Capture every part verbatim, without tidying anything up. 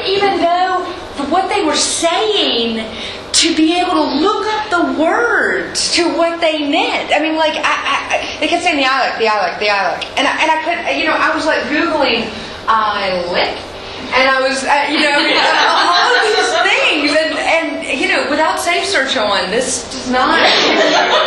didn't even know what they were saying to be able to look up the words to what they meant. I mean, like, I, I, they kept saying the I like, the I like, the I like. And I, and I could, you know, I was like Googling I lick. And I was, uh, you know, all of these things. And, and, you know, without Safe Search on, this does not, you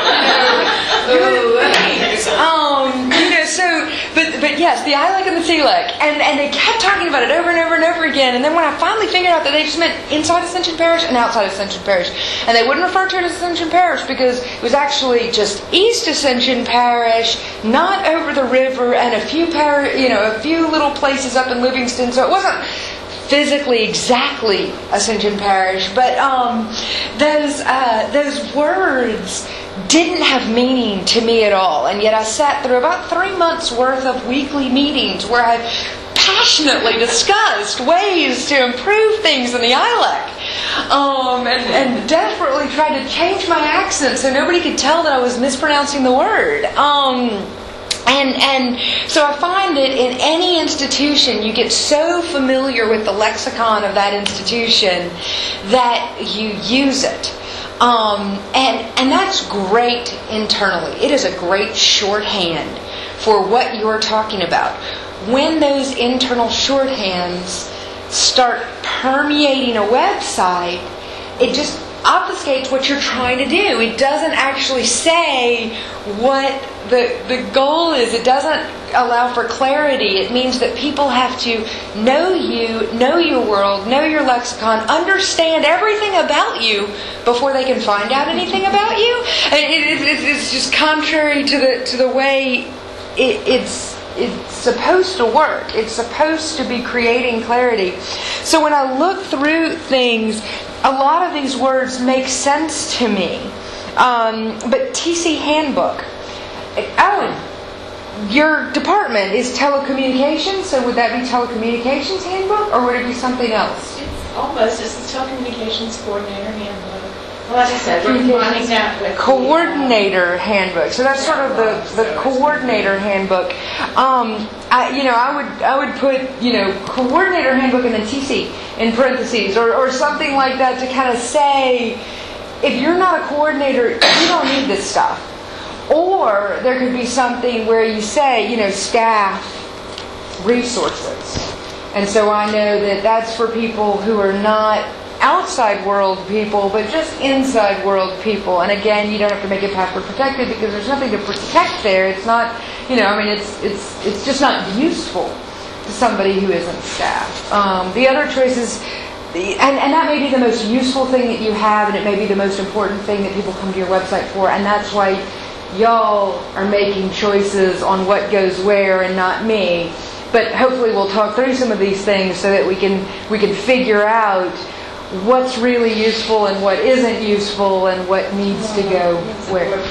know, good things. Um, you know, so, but, but yes, the I like and the T like. And, and they kept talking about it over and over and over again. And then when I finally figured out that they just meant inside Ascension Parish and outside Ascension Parish. And they wouldn't refer to it as Ascension Parish because it was actually just East Ascension Parish, not over the river, and a few par- you know, a few little places up in Livingston. So it wasn't physically exactly Ascension Parish, but um, those uh, those words didn't have meaning to me at all. And yet I sat through about three months worth of weekly meetings where I passionately discussed ways to improve things in the I L E C, um, and, and desperately tried to change my accent so nobody could tell that I was mispronouncing the word. Um, And and so I find that in any institution you get so familiar with the lexicon of that institution that you use it. Um, and, and that's great internally. It is a great shorthand for what you're talking about. When those internal shorthands start permeating a website, it just obfuscates what you're trying to do. It doesn't actually say what the the goal is. It doesn't allow for clarity. It means that people have to know you, know your world, know your lexicon, understand everything about you before they can find out anything about you. And it, it, it's just contrary to the to the way it, it's it's supposed to work. It's supposed to be creating clarity. So when I look through things, a lot of these words make sense to me. Um, but T C Handbook. Oh, your department is telecommunications, so would that be Telecommunications Handbook, or would it be something else? It's almost, it's the Telecommunications Coordinator Handbook. Well, like I said, we're combining that with Coordinator Handbook. So that's sort of the, the Coordinator Handbook. Um, I, you know, I would I would put, you know, Coordinator Handbook and then T C in parentheses, or, or something like that to kind of say, if you're not a coordinator, you don't need this stuff. Or there could be something where you say, you know, staff resources. And so I know that that's for people who are not outside world people, but just inside world people. And again, you don't have to make it password protected because there's nothing to protect there. It's not, you know, I mean, it's it's it's just not useful to somebody who isn't staff. Um, the other choices, and, and that may be the most useful thing that you have, and it may be the most important thing that people come to your website for, and that's why y'all are making choices on what goes where and not me. But hopefully we'll talk through some of these things so that we can we can figure out what's really useful and what isn't useful and what needs to go where.